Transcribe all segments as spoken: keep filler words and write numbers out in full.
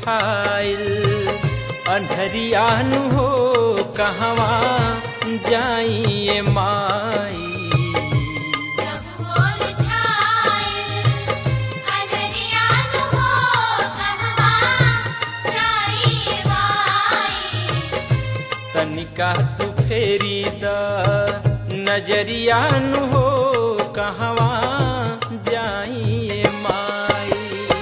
छाइल अन्हरियान हो कहवा जाइए माई। तनिका तू फेरी द नजरियान हो कहवा जाइए माई।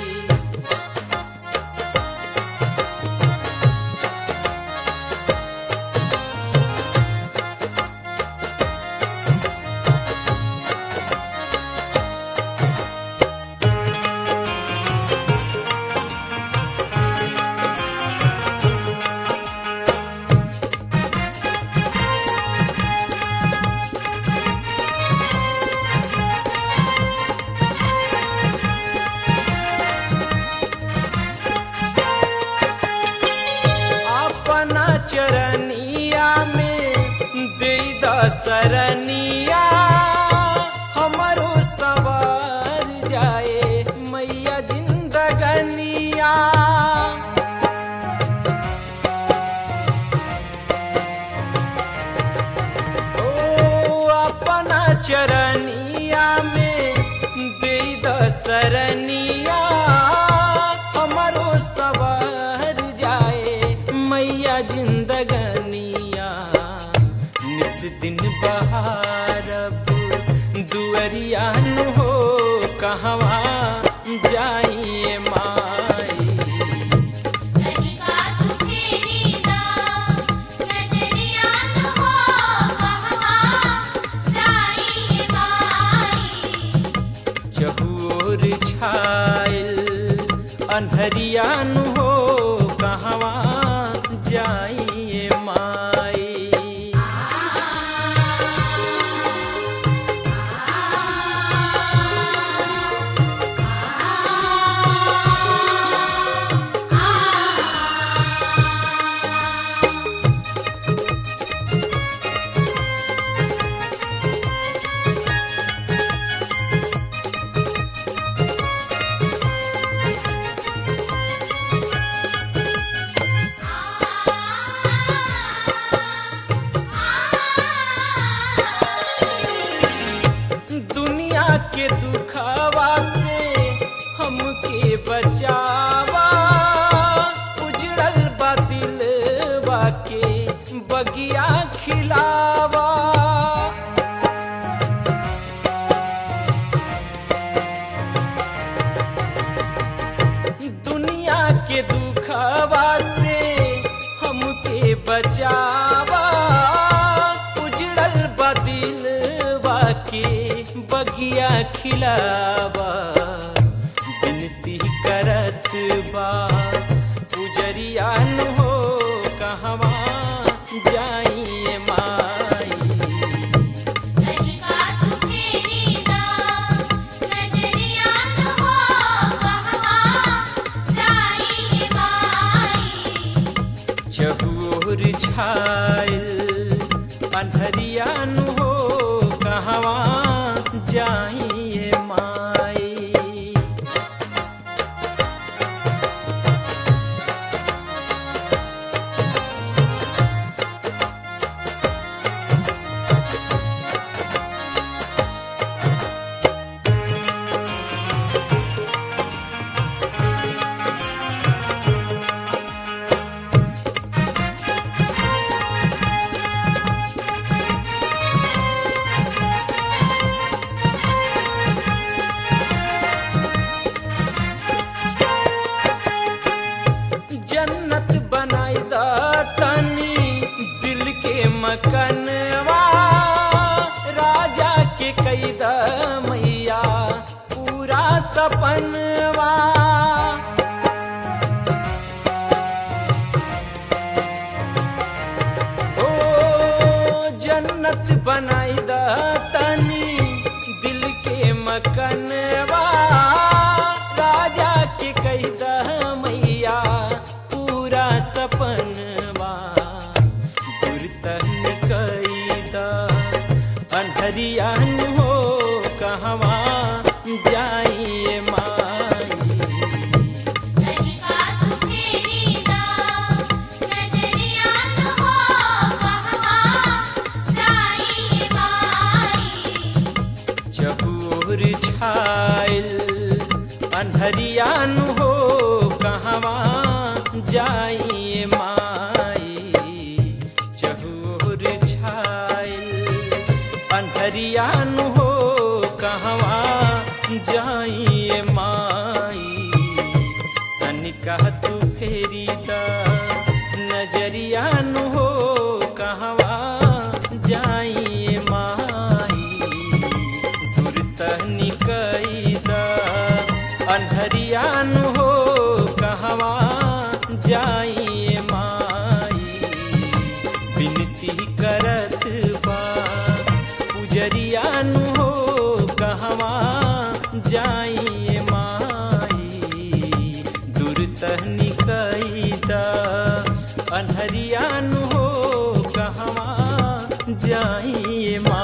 चरनिया में दे द सरनिया हमरो सवार जाए मैया जिंदगनिया। ओ अपना चरनिया में दे द सरनिया हमरो सवार जाए मैया जिंदगनिया। निस दिन बहारब दुअरियान हो कहवा जाइए माई। तनिका तू फेरी द नजरियान हो कहवा जाइए माई। चहुओर छाइल अन्हरियान हो कहवा जाइए माई। के दुखवा से हमके बचावा उजड़ल बा दिलवा के बगिया खिलावा। दुनिया के दुखवा से हमके बचावा उजड़ल बा दिलवा के बगिया खिलावा। विनती करत बा पुजरियान हो कहवा जाइए माई। तनिका तू फेरी द नजरियान हो कहवा जाइए माई। चहुओर छाइल अन्हरियान हो कहवा जाइए माई। कनवा राजा के कैदा मैया पूरा सपनवा। ओ जन्नत बनाई दा तनी दिल के मकनवा राजा के कैदा मैया पूरा सपनवा। अन्हरियान हो कहवा जाइए माई। तनिका तू फेरी छाइल अन्हरियान हो कहवा जाइए माई चहूर छाइल अन्हरियान हो कहवा जाइए माई तनिका तू फेरी दा नजरियान हो कहवा जाइए माई दूर तहनी कैदा अन्हरियान हो कहवा जाइए माई विनती करत बा पुजरियान हो कहवा जाइए माई दूर तहनी कैदा अन्हरियान हो कहवा जाइए माई।